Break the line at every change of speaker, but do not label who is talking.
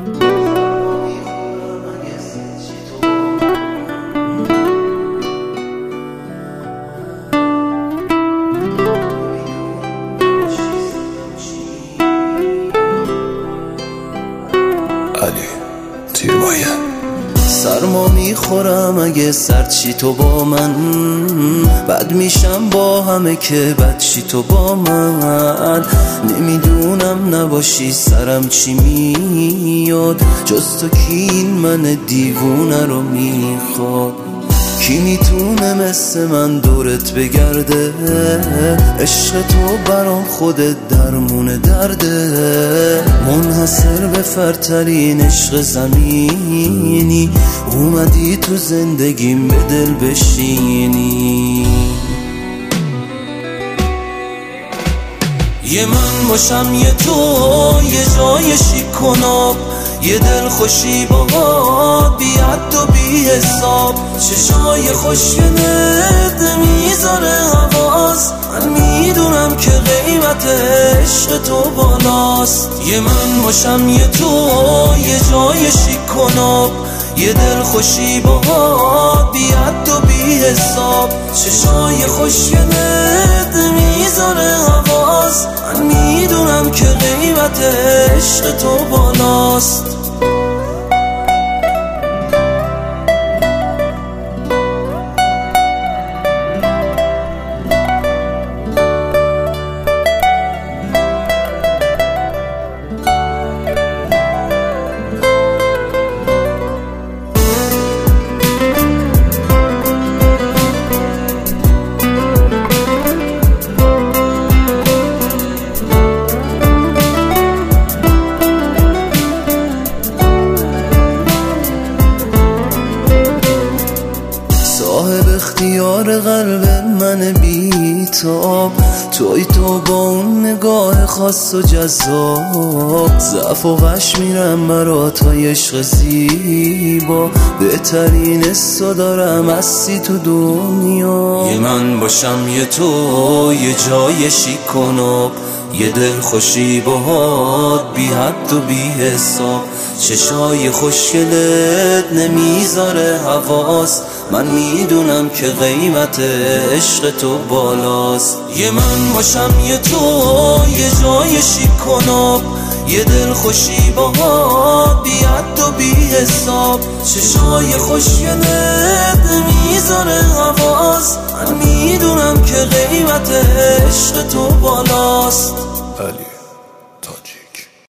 سرما میخورم اگه سرچی تو با من، بد میشم با همه که بدشی تو با من. نمیدونم نباشی سرم چی میاد، جز تو کی این من دیوونه رو میخواد؟ کی میتونه مثل من دورت بگرده؟ عشق تو برام خودت درمون درده. منحصر به فردترین عشق زمینی، اومدی تو زندگیم به دل بشینی. یه من باشم یه تو، یه جای شیک و ناب، یه دل خوشی باهات بی حد و بی حساب. چشای خوشگلت میذاره حواس، من میدونم که قیمت عشق تو بالاست. یه من باشم یه تو، یه جای شیک و ناب، یه دل خوشی باهات بی حد و بی حساب. چشای خوشگلت میذاره حواس، من میدونم که قیمت عشق تو بالاست. صاحب اختیار قلب من بیتاب، توی تو با اون نگاه خاص و جذاب. ضعف و غش میرم برا تا عشق زیبا، بهترین حسا دارم هستی تو دنیا. یه من باشم یه تو، یه جای شیک و ناب، یه دل خوشی باهات بی حد و بی حساب. چشای خوشگلت نمیذاره حواس، من میدونم که قیمت عشق تو بالاست. یه من باشم یه تو، یه جای شیک و ناب، یه دل خوشی باهات بی حد و بی حساب. چشای خوشگلت نمیذاره حواس، من میدونم که قیمت عشق تو بالاست.